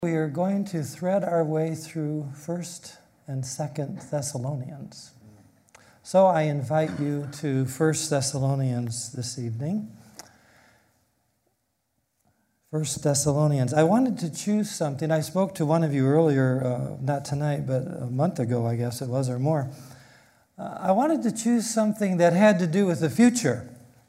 We are going to thread our way through 1st and 2nd Thessalonians. So I invite you to 1st Thessalonians this evening. 1st Thessalonians. I wanted to choose something. I spoke to one of you earlier, not tonight, but a month ago, I guess it was, or more. I wanted to choose something that had to do with the future.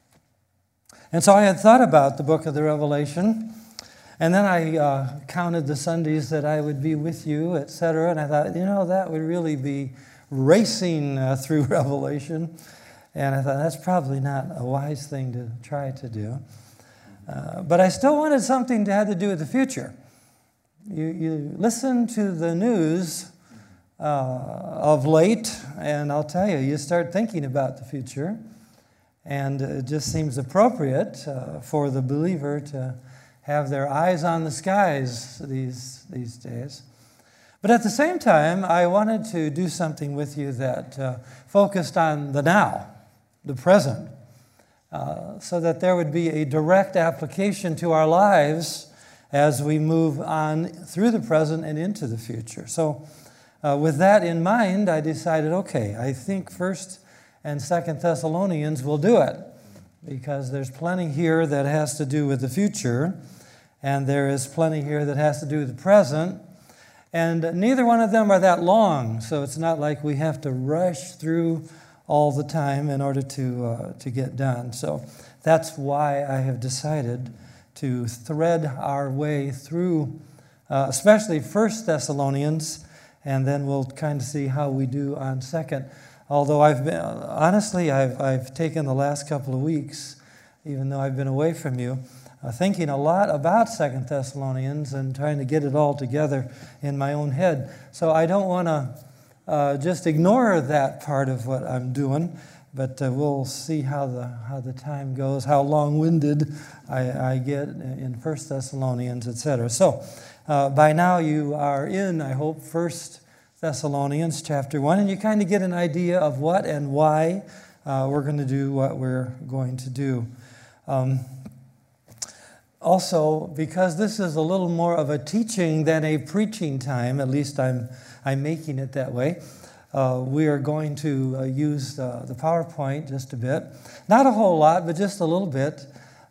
And so I had thought about the book of the Revelation. And then I counted the Sundays that I would be with you, etc. And I thought, that would really be racing through Revelation. And I thought, that's probably not a wise thing to try to do. But I still wanted something that had to do with the future. You listen to the news of late, and I'll tell you, you start thinking about the future. And it just seems appropriate for the believer to have their eyes on the skies these days. But at the same time, I wanted to do something with you that focused on the now, the present, so that there would be a direct application to our lives as we move on through the present and into the future. So with that in mind, I decided, okay, I think 1st and 2nd Thessalonians will do it, because there's plenty here that has to do with the future, and there is plenty here that has to do with the present, and neither one of them are that long, so it's not like we have to rush through all the time in order to get done. So that's why I have decided to thread our way through, especially 1st Thessalonians, and then we'll kind of see how we do on 2nd. Although I've taken the last couple of weeks, even though I've been away from you, thinking a lot about 2nd Thessalonians and trying to get it all together in my own head. So I don't want to just ignore that part of what I'm doing, but we'll see how the time goes, how long-winded I get in 1st Thessalonians, etc. So by now you are in, I hope, 1st Thessalonians chapter 1, and you kind of get an idea of what and why we're going to do what we're going to do. Also, because this is a little more of a teaching than a preaching time, at least I'm making it that way, we are going to use the PowerPoint just a bit. Not a whole lot, but just a little bit.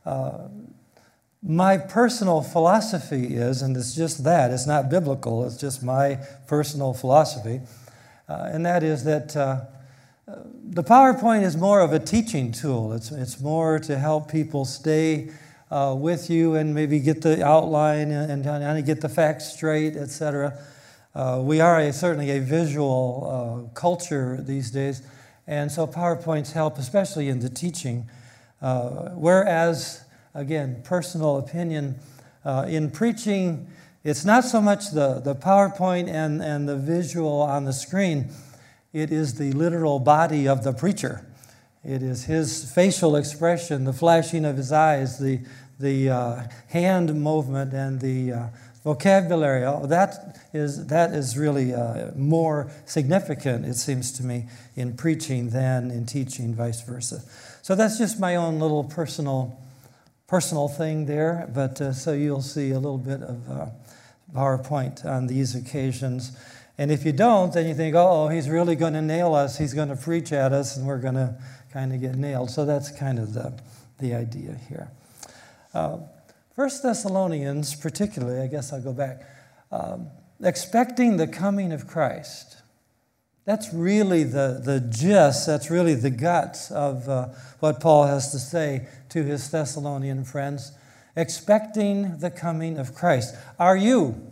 My personal philosophy is, and it's just that, it's not biblical, it's just my personal philosophy, and that is that the PowerPoint is more of a teaching tool. It's more to help people stay with you and maybe get the outline and get the facts straight, etc. We are certainly a visual culture these days, and so PowerPoints help, especially in the teaching, whereas, again, personal opinion, in preaching, it's not so much the PowerPoint and the visual on the screen. It is the literal body of the preacher. It is his facial expression, the flashing of his eyes, the hand movement, and the vocabulary. That is really more significant, it seems to me, in preaching than in teaching, vice versa. So that's just my own little personal thing there, but so you'll see a little bit of PowerPoint on these occasions. And if you don't, then you think, he's really going to nail us, he's going to preach at us, and we're going to kind of get nailed. So that's kind of the idea here. 1st Thessalonians, particularly, I guess I'll go back, expecting the coming of Christ. That's really the gist, that's really the guts of what Paul has to say to his Thessalonian friends. Expecting the coming of Christ. Are you?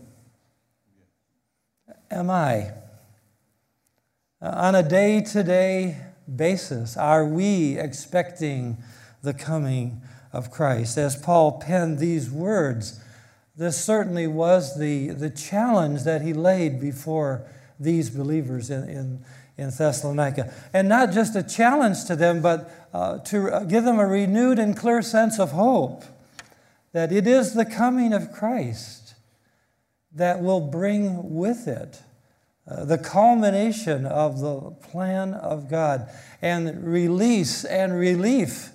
Am I? On a day-to-day basis, are we expecting the coming of Christ? As Paul penned these words, this certainly was the challenge that he laid before these believers in Thessalonica. And not just a challenge to them, but to give them a renewed and clear sense of hope that it is the coming of Christ that will bring with it the culmination of the plan of God and release and relief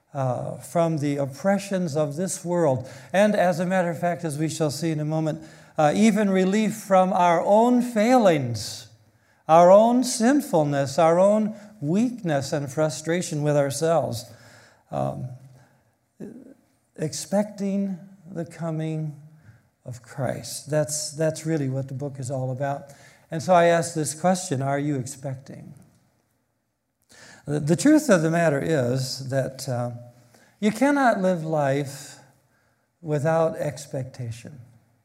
from the oppressions of this world. And as a matter of fact, as we shall see in a moment, even relief from our own failings, our own sinfulness, our own weakness and frustration with ourselves. Expecting the coming of Christ. That's really what the book is all about. And so I ask this question, are you expecting? The truth of the matter is that you cannot live life without expectation.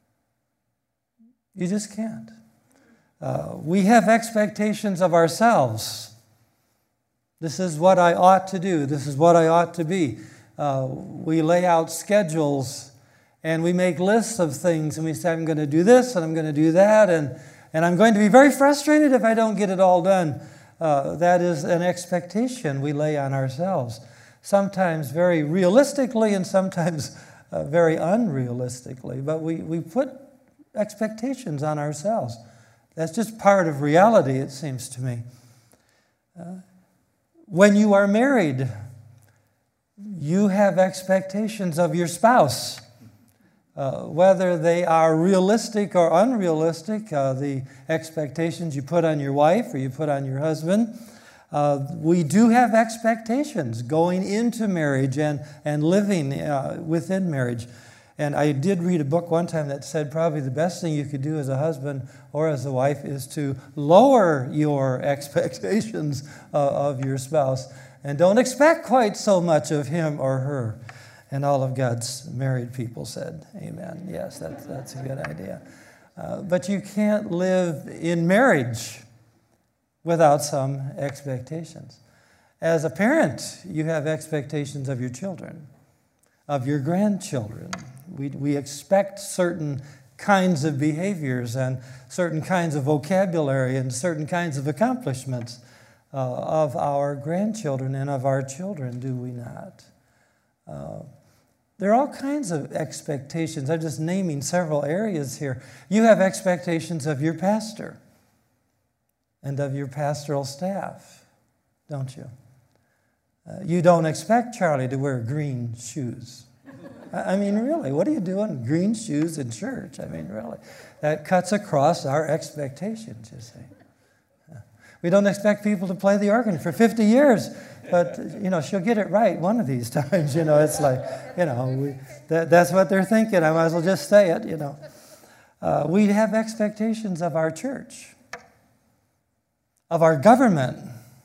You just can't. We have expectations of ourselves. This is what I ought to do. This is what I ought to be. We lay out schedules and we make lists of things and we say, I'm going to do this and I'm going to do that and I'm going to be very frustrated if I don't get it all done. That is an expectation we lay on ourselves, sometimes very realistically and sometimes very unrealistically. But we put expectations on ourselves. That's just part of reality, it seems to me. When you are married, you have expectations of your spouse. Whether they are realistic or unrealistic, the expectations you put on your wife or you put on your husband, we do have expectations going into marriage and living within marriage. And I did read a book one time that said probably the best thing you could do as a husband or as a wife is to lower your expectations of your spouse and don't expect quite so much of him or her. And all of God's married people said, amen. Yes, that's a good idea. But you can't live in marriage without some expectations. As a parent, you have expectations of your children, of your grandchildren. We expect certain kinds of behaviors and certain kinds of vocabulary and certain kinds of accomplishments of our grandchildren and of our children, do we not? There are all kinds of expectations. I'm just naming several areas here. You have expectations of your pastor and of your pastoral staff, don't you? You don't expect Charlie to wear green shoes. I mean, really, what are you doing green shoes in church? I mean, really. That cuts across our expectations, you see. We don't expect people to play the organ for 50 years, but, she'll get it right one of these times. It's like, that's what they're thinking. I might as well just say it, We have expectations of our church, of our government.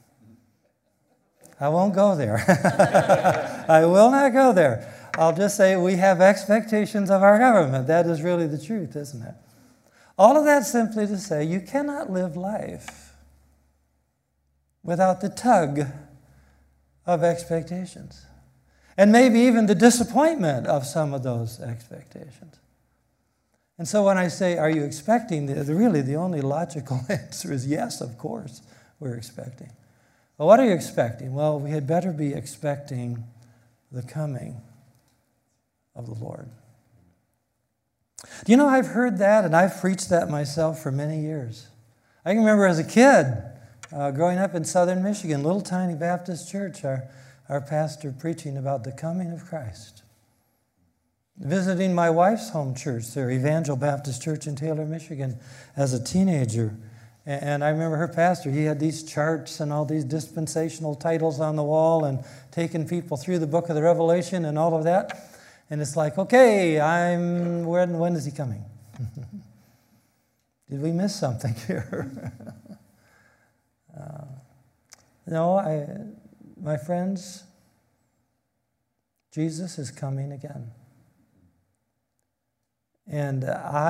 I won't go there. I will not go there. I'll just say we have expectations of our government. That is really the truth, isn't it? All of that simply to say you cannot live life without the tug of expectations. And maybe even the disappointment of some of those expectations. And so when I say, are you expecting, really the only logical answer is yes, of course, we're expecting. Well, what are you expecting? Well, we had better be expecting the coming of the Lord. Do you know, I've heard that and I've preached that myself for many years. I can remember as a kid, growing up in southern Michigan, little tiny Baptist church, our pastor preaching about the coming of Christ. Visiting my wife's home church there, Evangel Baptist Church in Taylor, Michigan, as a teenager. And I remember her pastor, he had these charts and all these dispensational titles on the wall and taking people through the book of the Revelation and all of that. And it's like, okay, when is he coming? Did we miss something here? No, my friends, Jesus is coming again. And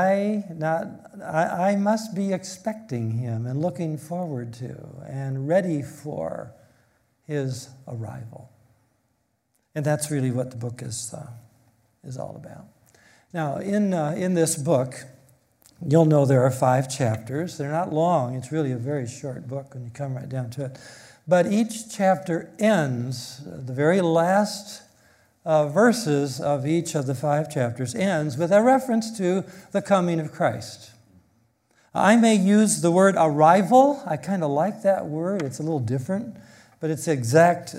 I must be expecting him and looking forward to and ready for his arrival. And that's really what the book is all about. Now, in this book, you'll know there are 5 chapters. They're not long. It's really a very short book when you come right down to it. But each chapter ends, the very last verses of each of the 5 chapters ends with a reference to the coming of Christ. I may use the word arrival. I kind of like that word. It's a little different, but it's exact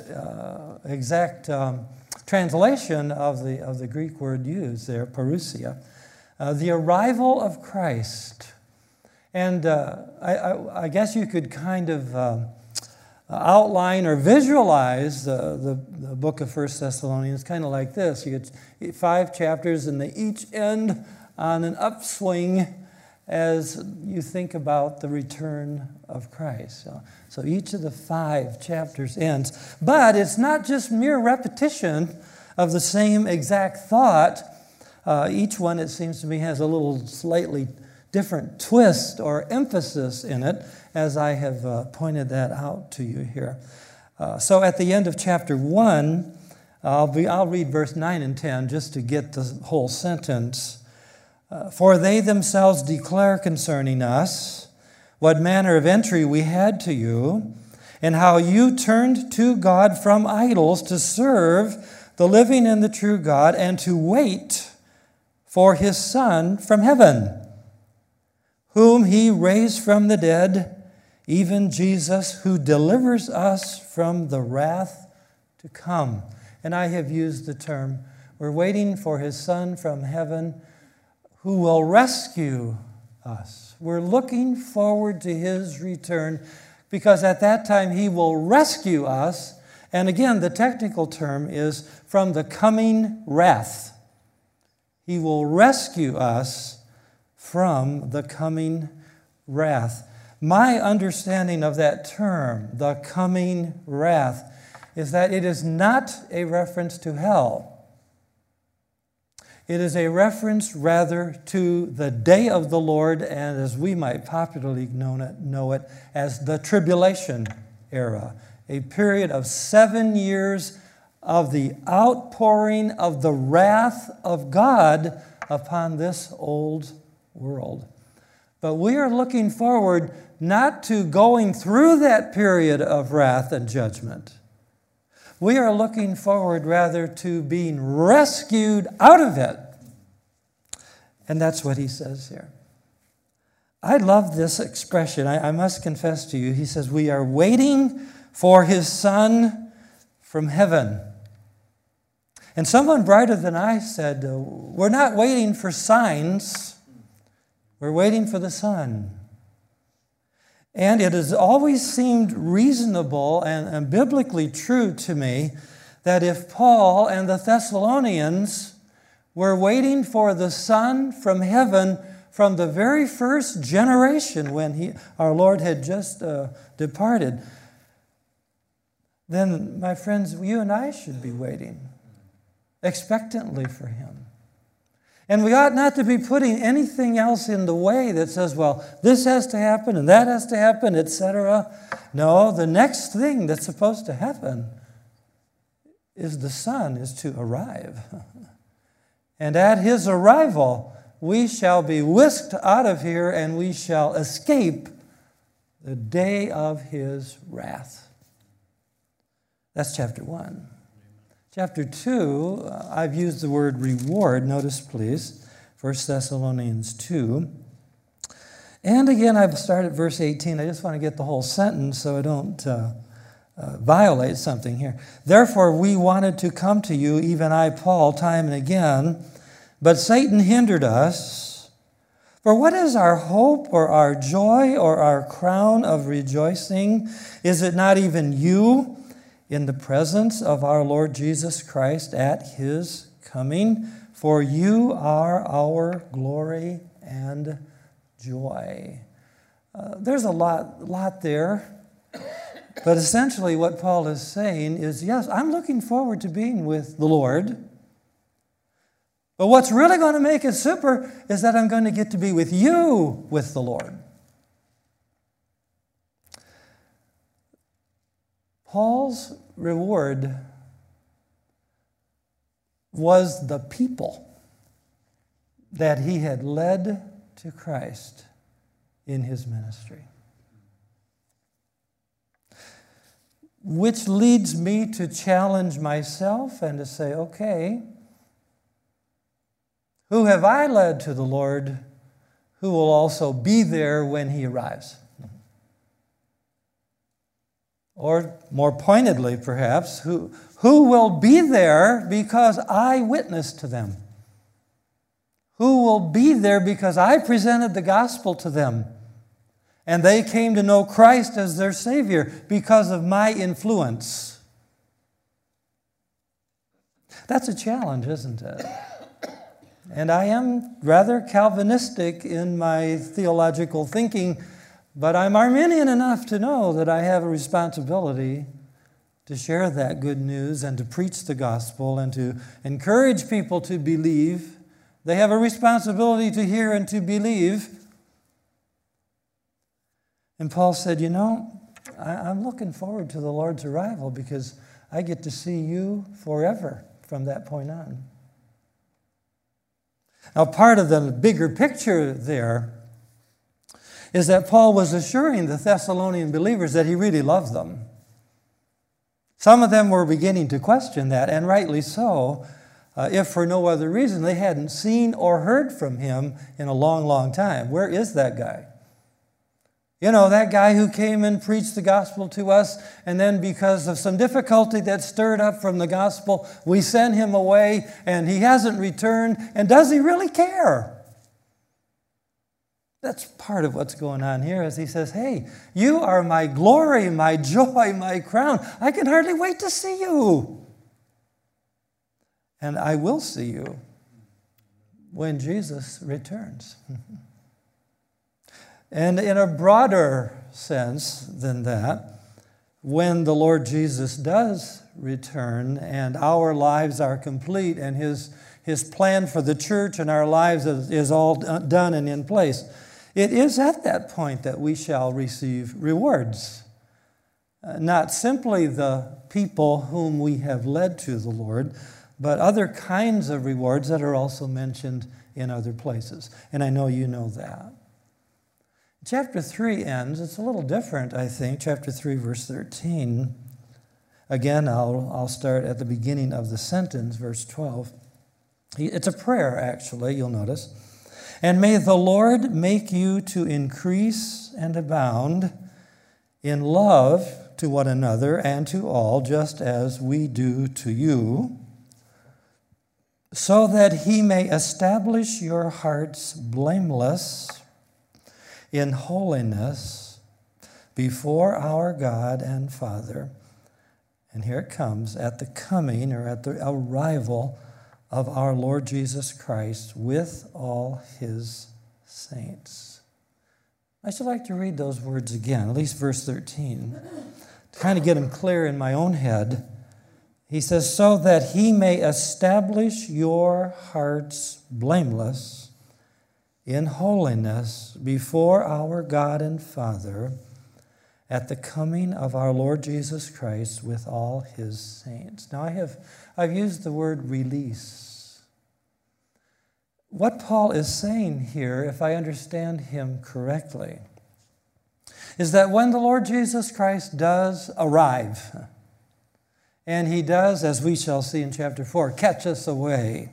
translation of the Greek word used there, parousia. the arrival of Christ. And I guess you could kind of outline or visualize the book of 1 Thessalonians kind of like this. You get 5 chapters, and they each end on an upswing as you think about the return of Christ. So each of the 5 chapters ends. But it's not just mere repetition of the same exact thought. Each one, it seems to me, has a little slightly different twist or emphasis in it, as I have pointed that out to you here. So at the end of chapter 1, I'll read verse 9 and 10 just to get the whole sentence. For they themselves declare concerning us what manner of entry we had to you, and how you turned to God from idols to serve the living and the true God, and to wait for His Son from heaven, whom He raised from the dead, even Jesus, who delivers us from the wrath to come. And I have used the term, we're waiting for His Son from heaven who will rescue us. We're looking forward to His return, because at that time He will rescue us. And again, the technical term is from the coming wrath. He will rescue us from the coming wrath. My understanding of that term, the coming wrath, is that it is not a reference to hell. It is a reference rather to the day of the Lord, and as we might popularly know it as the tribulation era, a period of 7 years of the outpouring of the wrath of God upon this old world. But we are looking forward not to going through that period of wrath and judgment. We are looking forward rather to being rescued out of it. And that's what he says here. I love this expression. I must confess to you. He says, we are waiting for His Son from heaven. And someone brighter than I said, we're not waiting for signs. We're waiting for the Son. And it has always seemed reasonable and biblically true to me that if Paul and the Thessalonians were waiting for the Son from heaven from the very first generation when our Lord had just departed, then, my friends, you and I should be waiting expectantly for Him. And we ought not to be putting anything else in the way that says, well, this has to happen and that has to happen, etc. No, the next thing that's supposed to happen is the Son is to arrive. And at His arrival, we shall be whisked out of here and we shall escape the day of His wrath. That's chapter 1. Chapter 2, I've used the word reward. Notice, please, 1 Thessalonians 2. And again, I've started verse 18. I just want to get the whole sentence so I don't violate something here. Therefore, we wanted to come to you, even I, Paul, time and again, but Satan hindered us. For what is our hope or our joy or our crown of rejoicing? Is it not even you in the presence of our Lord Jesus Christ at His coming? For you are our glory and joy. There's a lot there. But essentially what Paul is saying is, yes, I'm looking forward to being with the Lord. But what's really going to make it super is that I'm going to get to be with you with the Lord. Paul's reward was the people that he had led to Christ in his ministry. Which leads me to challenge myself and to say, okay, who have I led to the Lord who will also be there when He arrives? Or more pointedly, perhaps, who will be there because I witnessed to them? who will be there because I presented the gospel to them. And they came to know Christ as their Savior because of my influence. That's a challenge, isn't it? And I am rather Calvinistic in my theological thinking, but I'm Arminian enough to know that I have a responsibility to share that good news and to preach the gospel and to encourage people to believe. They have a responsibility to hear and to believe. And Paul said, I'm looking forward to the Lord's arrival because I get to see you forever from that point on. Now, part of the bigger picture there is that Paul was assuring the Thessalonian believers that he really loved them. Some of them were beginning to question that, and rightly so, if for no other reason they hadn't seen or heard from him in a long, long time. Where is that guy? That guy who came and preached the gospel to us, and then because of some difficulty that stirred up from the gospel, we sent him away, and he hasn't returned, and does he really care? That's part of what's going on here as he says, hey, you are my glory, my joy, my crown. I can hardly wait to see you. And I will see you when Jesus returns. And in a broader sense than that, when the Lord Jesus does return and our lives are complete and His plan for the church and our lives is all done and in place, it is at that point that we shall receive rewards. Not simply the people whom we have led to the Lord, but other kinds of rewards that are also mentioned in other places. And I know you know that. Chapter 3 ends, it's a little different, I think. Chapter 3, verse 13. Again, I'll start at the beginning of the sentence, verse 12. It's a prayer, actually, you'll notice. And may the Lord make you to increase and abound in love to one another and to all, just as we do to you, so that He may establish your hearts blameless in holiness before our God and Father. And here it comes, at the coming or at the arrival of our Lord Jesus Christ with all His saints. I should like to read those words again, at least verse 13, to kind of get them clear in my own head. He says, so that He may establish your hearts blameless in holiness before our God and Father at the coming of our Lord Jesus Christ with all His saints. Now, I've used the word release. What Paul is saying here, if I understand him correctly, is that when the Lord Jesus Christ does arrive, and He does, as we shall see in chapter 4, catch us away,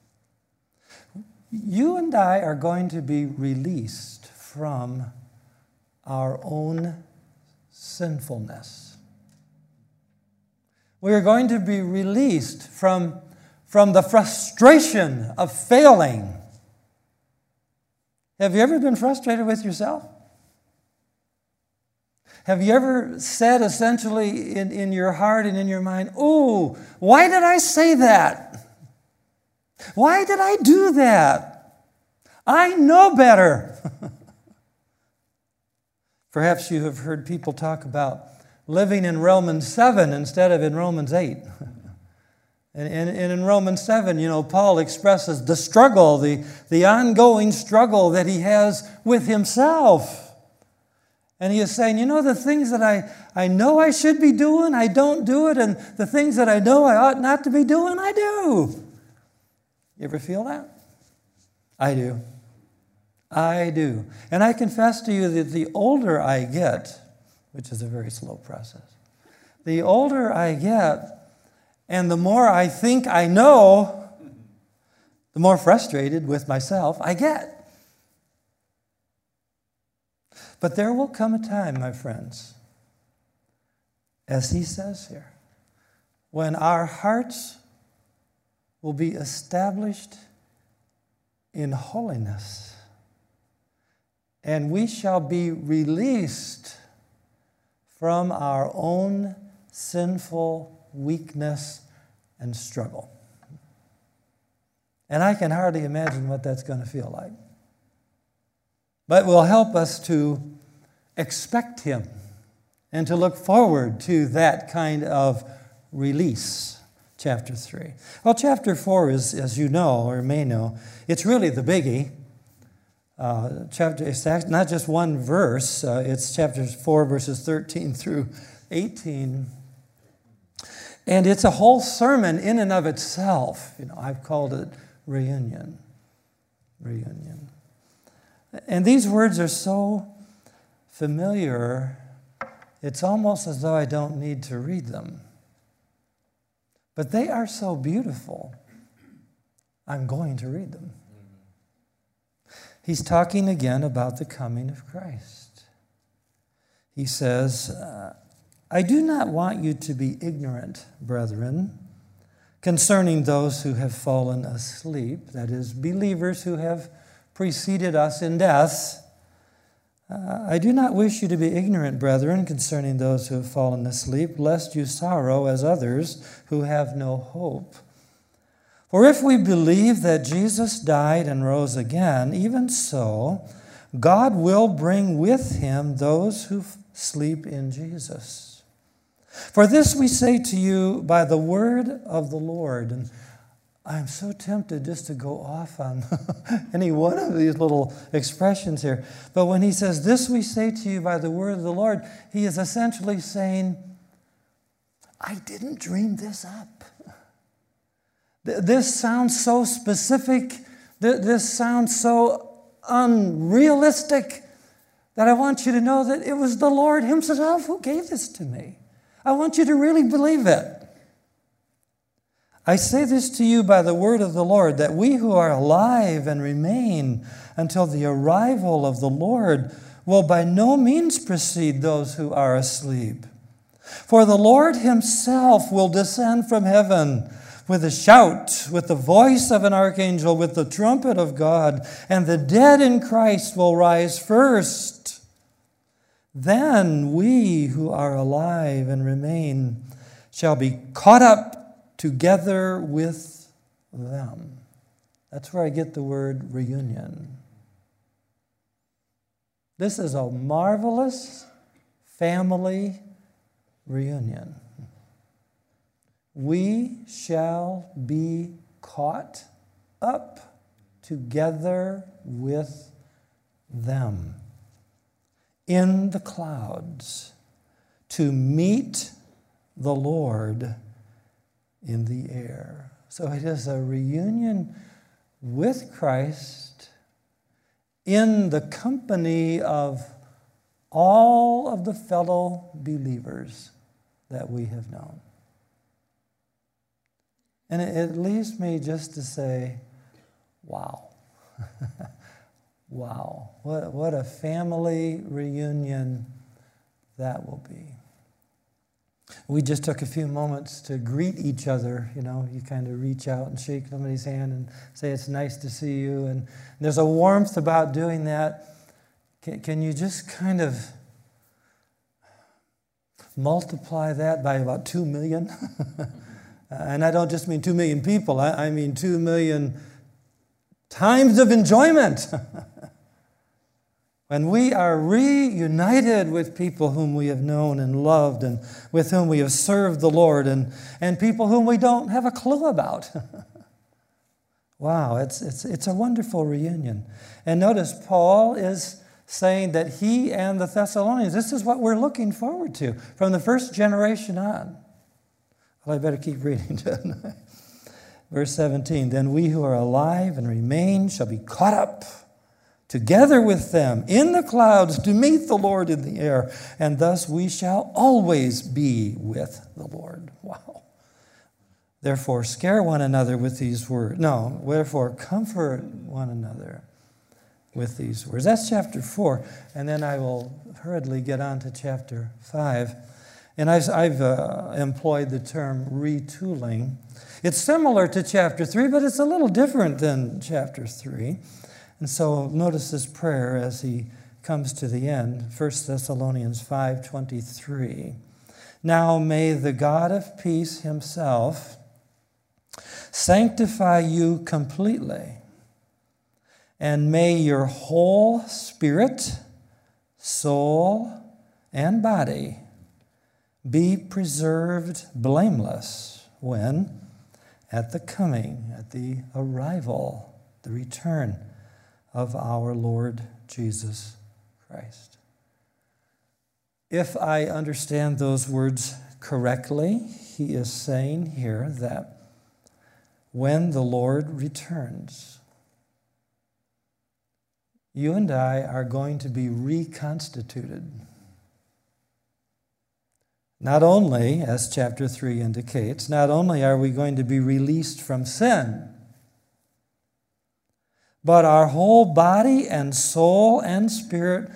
you and I are going to be released from our own sinfulness. We are going to be released from the frustration of failing. Have you ever been frustrated with yourself? Have you ever said essentially in your heart and in your mind, "Ooh, why did I say that? Why did I do that? I know better." Perhaps you have heard people talk about living in Romans 7 instead of in Romans 8. And in Romans 7, Paul expresses the struggle, the ongoing struggle that he has with himself. And he is saying, the things that I know I should be doing, I don't do it. And the things that I know I ought not to be doing, I do. You ever feel that? I do. I do. And I confess to you that the older I get, which is a very slow process, the older I get and the more I think I know, the more frustrated with myself I get. But there will come a time, my friends, as he says here, when our hearts will be established in holiness, and we shall be released from our own sinful weakness and struggle. And I can hardly imagine what that's going to feel like. But it will help us to expect Him and to look forward to that kind of release. Chapter 3. Well, chapter 4 is, as you know or may know, it's really the biggie. It's not just one verse. It's chapters 4, verses 13 through 18. And it's a whole sermon in and of itself. I've called it reunion. Reunion. And these words are so familiar, it's almost as though I don't need to read them. But they are so beautiful, I'm going to read them. He's talking again about the coming of Christ. He says, I do not want you to be ignorant, brethren, concerning those who have fallen asleep, that is, believers who have preceded us in death. I do not wish you to be ignorant, brethren, concerning those who have fallen asleep, lest you sorrow as others who have no hope. For if we believe that Jesus died and rose again, even so, God will bring with Him those who sleep in Jesus. For this we say to you by the word of the Lord. And I'm so tempted just to go off on any one of these little expressions here. But when he says, this we say to you by the word of the Lord, he is essentially saying, I didn't dream this up. This sounds so specific. This sounds so unrealistic that I want you to know that it was the Lord Himself who gave this to me. I want you to really believe it. I say this to you by the word of the Lord, that we who are alive and remain until the arrival of the Lord will by no means precede those who are asleep. For the Lord Himself will descend from heaven with a shout, with the voice of an archangel, with the trumpet of God, and the dead in Christ will rise first. Then we who are alive and remain shall be caught up together with them. That's where I get the word reunion. This is a marvelous family reunion. We shall be caught up together with them in the clouds to meet the Lord in the air. So it is a reunion with Christ in the company of all of the fellow believers that we have known. And it leaves me just to say, wow. Wow. What a family reunion that will be. We just took a few moments to greet each other. You kind of reach out and shake somebody's hand and say, it's nice to see you. And there's a warmth about doing that. Can you just kind of multiply that by about 2 million? And I don't just mean 2 million people. I mean 2 million times of enjoyment. When we are reunited with people whom we have known and loved and with whom we have served the Lord and people whom we don't have a clue about. Wow, it's a wonderful reunion. And notice Paul is saying that he and the Thessalonians, this is what we're looking forward to from the first generation on. Well, I better keep reading, don't I? Verse 17, then we who are alive and remain shall be caught up together with them in the clouds to meet the Lord in the air, and thus we shall always be with the Lord. Wow. Therefore, scare one another with these words. No, wherefore, comfort one another with these words. That's chapter 4, and then I will hurriedly get on to chapter 5. And I've employed the term retooling. It's similar to chapter 3, but it's a little different than chapter 3. And so notice this prayer as he comes to the end, 1 Thessalonians 5:23. Now may the God of peace himself sanctify you completely, and may your whole spirit, soul, and body be preserved blameless when at the coming, at the arrival, the return of our Lord Jesus Christ. If I understand those words correctly, he is saying here that when the Lord returns, you and I are going to be reconstituted. Not only, as chapter 3 indicates, not only are we going to be released from sin, but our whole body and soul and spirit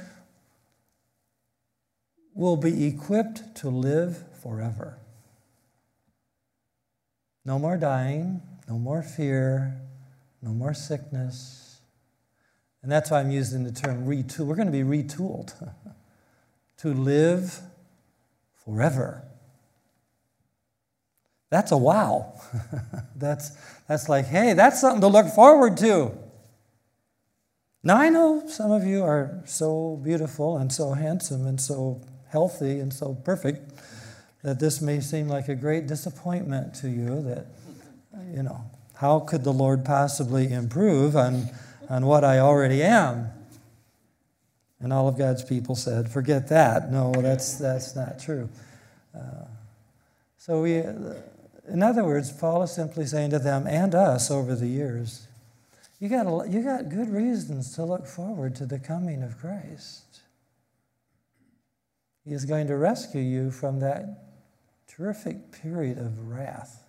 will be equipped to live forever. No more dying, no more fear, no more sickness. And that's why I'm using the term retool. We're going to be retooled to live forever. That's a wow. That's like, hey, that's something to look forward to. Now, I know some of you are so beautiful and so handsome and so healthy and so perfect that this may seem like a great disappointment to you that, how could the Lord possibly improve on what I already am? And all of God's people said, forget that. No, that's not true. In other words, Paul is simply saying to them and us over the years, you got good reasons to look forward to the coming of Christ. He is going to rescue you from that terrific period of wrath.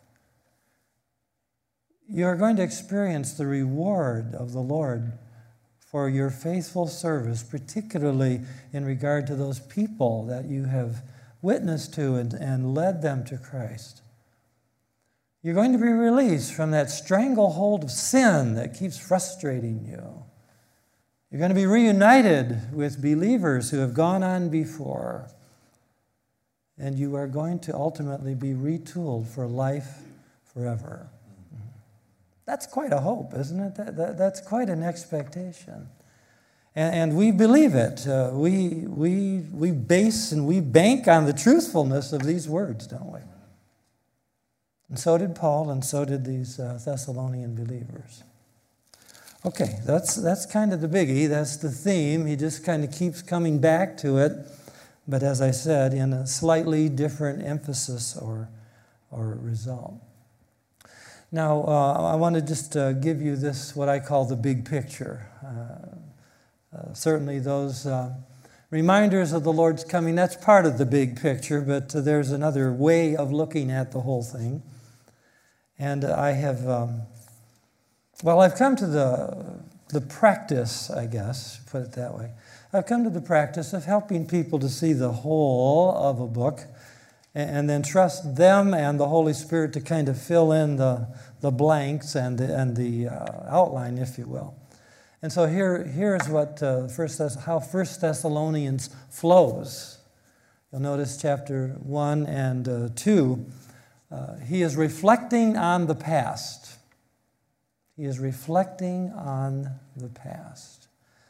You are going to experience the reward of the Lord for your faithful service, particularly in regard to those people that you have witnessed to and led them to Christ. You're going to be released from that stranglehold of sin that keeps frustrating you. You're going to be reunited with believers who have gone on before. And you are going to ultimately be retooled for life forever. That's quite a hope, isn't it? That's quite an expectation. And we believe it. We base and we bank on the truthfulness of these words, don't we? And so did Paul, and so did these Thessalonian believers. Okay, that's kind of the biggie. That's the theme. He just kind of keeps coming back to it. But as I said, in a slightly different emphasis or result. Now, I want to just give you this, what I call the big picture. Certainly those reminders of the Lord's coming, that's part of the big picture, but there's another way of looking at the whole thing. And I have, I've come to the practice, I guess, put it that way. I've come to the practice of helping people to see the whole of a book and then trust them and the Holy Spirit to kind of fill in the blanks and the outline, if you will. And so here's what how 1 Thessalonians flows. You'll notice chapter 1 and 2. He is reflecting on the past. He is reflecting on the past.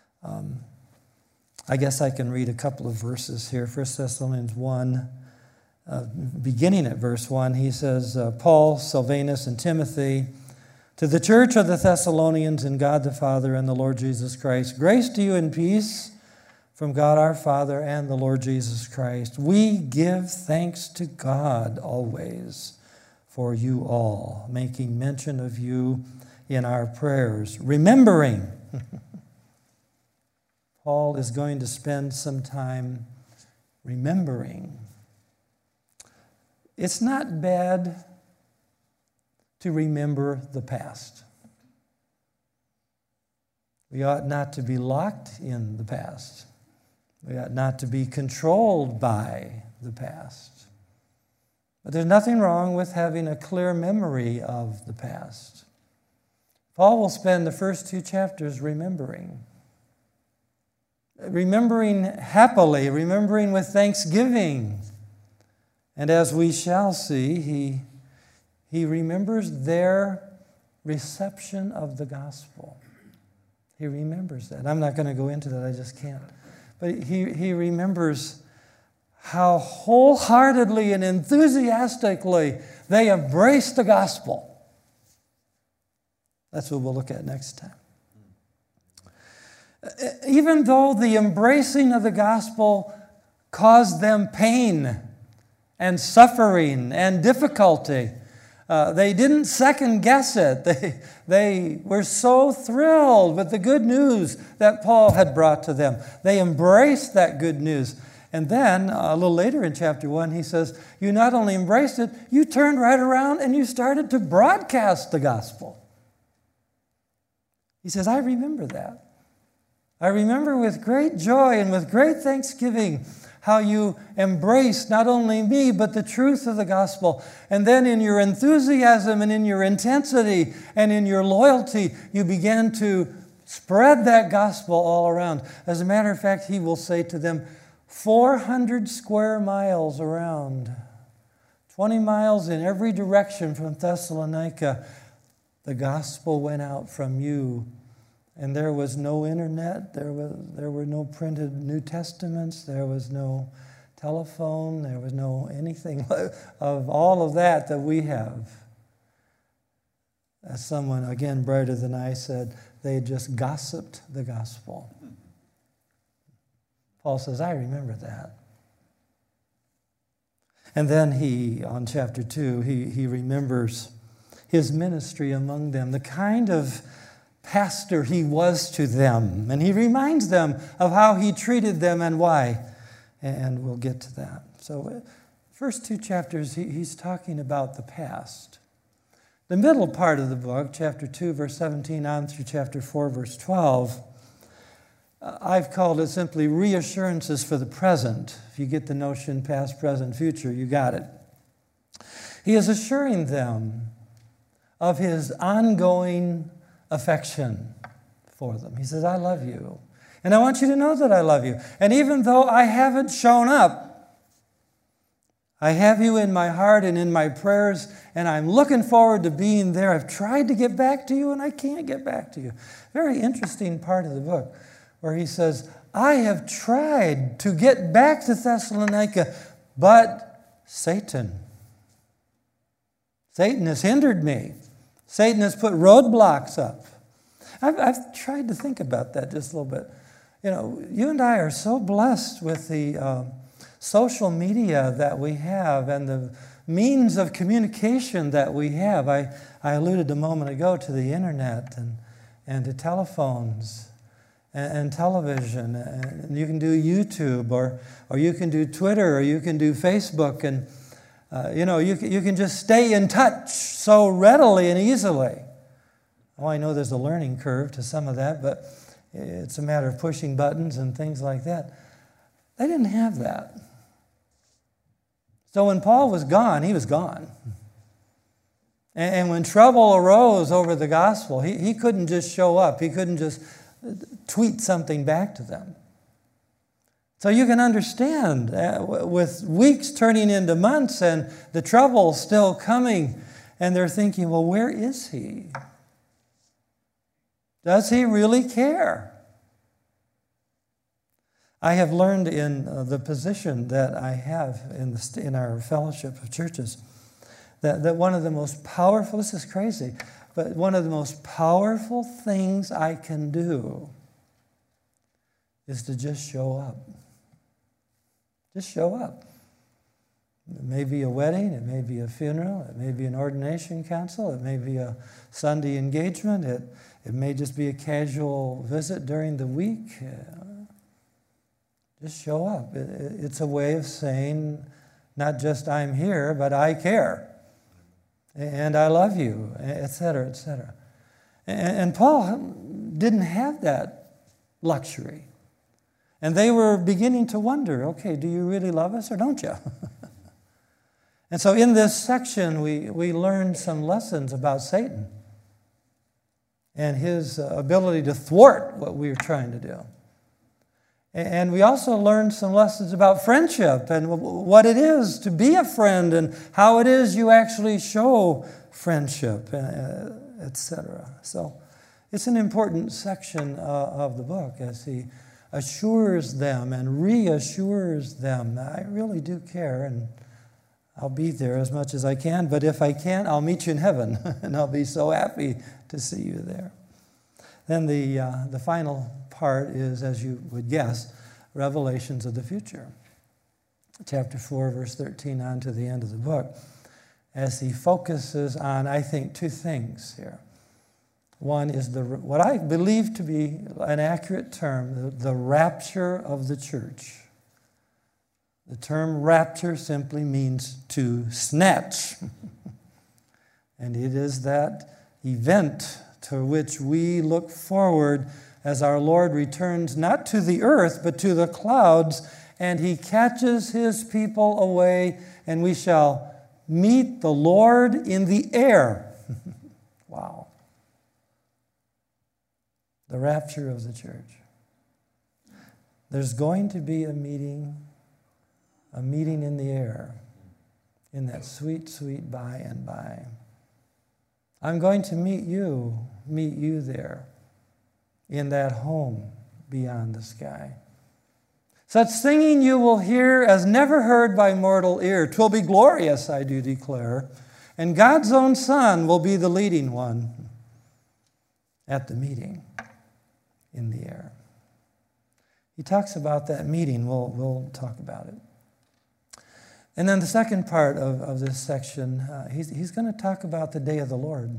I guess I can read a couple of verses here. 1 Thessalonians 1. Beginning at verse 1, he says, Paul, Silvanus, and Timothy, to the church of the Thessalonians in God the Father and the Lord Jesus Christ, grace to you and peace from God our Father and the Lord Jesus Christ. We give thanks to God always for you all, making mention of you in our prayers, remembering. Paul is going to spend some time remembering. It's not bad to remember the past. We ought not to be locked in the past. We ought not to be controlled by the past. But there's nothing wrong with having a clear memory of the past. Paul will spend the first 2 chapters remembering happily, remembering with thanksgiving. And as we shall see, he remembers their reception of the gospel. He remembers that. I'm not going to go into that, I just can't. But he remembers how wholeheartedly and enthusiastically they embraced the gospel. That's what we'll look at next time. Even though the embracing of the gospel caused them pain and suffering and difficulty, they didn't second guess it. They were so thrilled with the good news that Paul had brought to them. They embraced that good news. And then, a little later in chapter 1, he says, you not only embraced it, you turned right around and you started to broadcast the gospel. He says, I remember that. I remember with great joy and with great thanksgiving how you embraced not only me, but the truth of the gospel. And then in your enthusiasm and in your intensity and in your loyalty, you began to spread that gospel all around. As a matter of fact, he will say to them, 400 square miles around, 20 miles in every direction from Thessalonica, the gospel went out from you. And there was no internet, there were no printed New Testaments, there was no telephone, there was no anything of all of that we have. As someone, again, brighter than I said, they just gossiped the gospel. Paul says, I remember that. And then on chapter 2, he remembers his ministry among them, the kind of pastor he was to them. And he reminds them of how he treated them and why. And we'll get to that. So, first 2 chapters, he's talking about the past. The middle part of the book, chapter 2, verse 17 on through chapter 4, verse 12, I've called it simply reassurances for the present. If you get the notion past, present, future, you got it. He is assuring them of his ongoing affection for them. He says, I love you. And I want you to know that I love you. And even though I haven't shown up, I have you in my heart and in my prayers, and I'm looking forward to being there. I've tried to get back to you, and I can't get back to you. Very interesting part of the book where he says, I have tried to get back to Thessalonica, but Satan has hindered me. Satan has put roadblocks up. I've tried to think about that just a little bit. You know, you and I are so blessed with the social media that we have and the means of communication that we have. I alluded a moment ago to the internet and to telephones and television. And you can do YouTube or you can do Twitter or you can do Facebook. And, you can just stay in touch so readily and easily. Oh, I know there's a learning curve to some of that, but it's a matter of pushing buttons and things like that. They didn't have that. So when Paul was gone, he was gone. And when trouble arose over the gospel, he couldn't just show up. He couldn't just tweet something back to them. So you can understand, with weeks turning into months and the trouble still coming, and they're thinking, well, where is he? Does he really care? I have learned in the position that I have in our fellowship of churches that one of the most powerful, this is crazy, but one of the most powerful things I can do is to just show up. Just show up. It may be a wedding, it may be a funeral, it may be an ordination council, it may be a Sunday engagement, it may just be a casual visit during the week. Just show up. It's a way of saying not just I'm here, but I care. And I love you, etc., etc. And Paul didn't have that luxury. And they were beginning to wonder, okay, do you really love us or don't you? And so in this section, we learn some lessons about Satan and his ability to thwart what we're trying to do. And we also learned some lessons about friendship and what it is to be a friend and how it is you actually show friendship, etc. So it's an important section of the book as he assures them and reassures them. I really do care, and I'll be there as much as I can, but if I can't, I'll meet you in heaven, and I'll be so happy to see you there. Then the final part is, as you would guess, revelations of the future. Chapter 4, verse 13 on to the end of the book, as he focuses on, I think, two things here. One is what I believe to be an accurate term, the rapture of the church. The term rapture simply means to snatch. And it is that event to which we look forward as our Lord returns not to the earth, but to the clouds, and he catches his people away, and we shall meet the Lord in the air. Wow. The rapture of the church. There's going to be a meeting in the air, in that sweet, sweet by and by. I'm going to meet you there, in that home beyond the sky. Such singing you will hear as never heard by mortal ear. 'Twill be glorious, I do declare, and God's own Son will be the leading one at the meeting in the air. He talks about that meeting. We'll talk about it. And then the second part of this section, he's going to talk about the day of the Lord.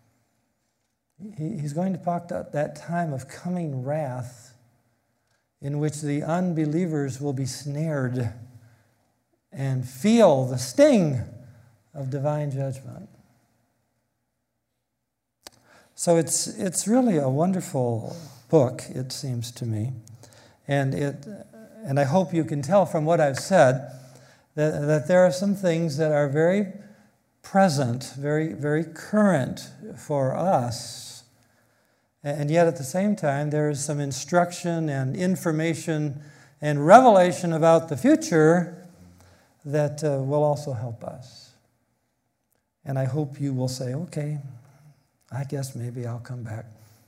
He's going to talk about that time of coming wrath in which the unbelievers will be snared and feel the sting of divine judgment. So it's really a wonderful book, it seems to me. And I hope you can tell from what I've said that there are some things that are very present, very, very current for us. And yet at the same time, there is some instruction and information and revelation about the future that will also help us. And I hope you will say, okay, I guess maybe I'll come back.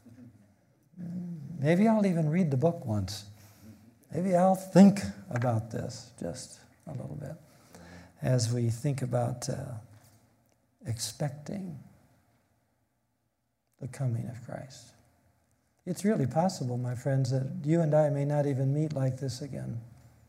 Maybe I'll even read the book once. Maybe I'll think about this just a little bit as we think about expecting the coming of Christ. It's really possible, my friends, that you and I may not even meet like this again.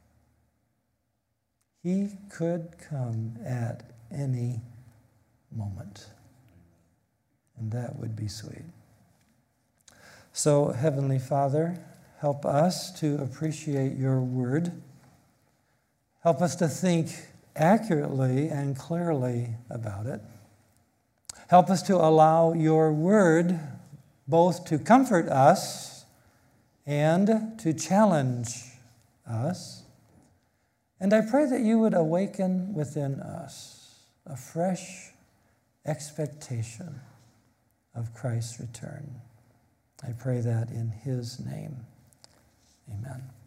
He could come at any moment, and that would be sweet. So, Heavenly Father, help us to appreciate your word. Help us to think accurately and clearly about it. Help us to allow your word both to comfort us and to challenge us. And I pray that you would awaken within us a fresh expectation of Christ's return. I pray that in his name. Amen.